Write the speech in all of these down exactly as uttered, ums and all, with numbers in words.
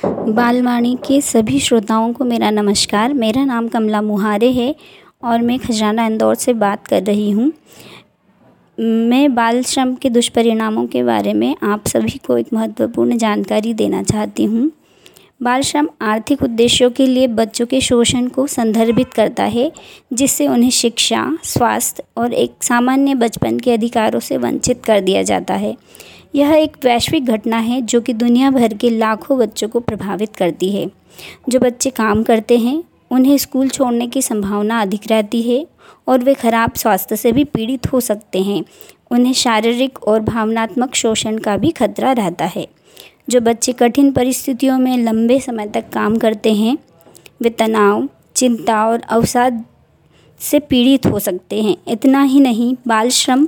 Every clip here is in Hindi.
बालवाणी के सभी श्रोताओं को मेरा नमस्कार। मेरा नाम कमला मुहारे है और मैं खजाना इंदौर से बात कर रही हूँ। मैं बाल श्रम के दुष्परिणामों के बारे में आप सभी को एक महत्वपूर्ण जानकारी देना चाहती हूँ। बाल श्रम आर्थिक उद्देश्यों के लिए बच्चों के शोषण को संदर्भित करता है, जिससे उन्हें शिक्षा, स्वास्थ्य और एक सामान्य बचपन के अधिकारों से वंचित कर दिया जाता है। यह एक वैश्विक घटना है जो कि दुनिया भर के लाखों बच्चों को प्रभावित करती है। जो बच्चे काम करते हैं उन्हें स्कूल छोड़ने की संभावना अधिक रहती है और वे खराब स्वास्थ्य से भी पीड़ित हो सकते हैं। उन्हें शारीरिक और भावनात्मक शोषण का भी खतरा रहता है। जो बच्चे कठिन परिस्थितियों में लंबे समय तक काम करते हैं वे तनाव, चिंता और अवसाद से पीड़ित हो सकते हैं। इतना ही नहीं, बाल श्रम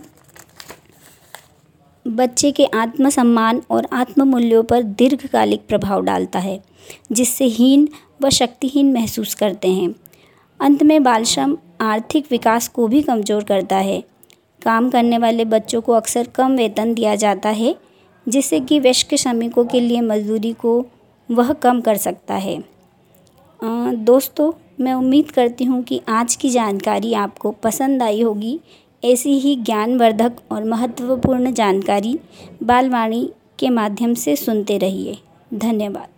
बच्चे के आत्मसम्मान और आत्ममूल्यों पर दीर्घकालिक प्रभाव डालता है, जिससे हीन व शक्तिहीन महसूस करते हैं। अंत में बाल श्रम आर्थिक विकास को भी कमज़ोर करता है। काम करने वाले बच्चों को अक्सर कम वेतन दिया जाता है, जिससे कि वयस्क श्रमिकों के लिए मजदूरी को वह कम कर सकता है। दोस्तों, मैं उम्मीद करती हूँ कि आज की जानकारी आपको पसंद आई होगी। ऐसी ही ज्ञानवर्धक और महत्वपूर्ण जानकारी बालवाणी के माध्यम से सुनते रहिए। धन्यवाद।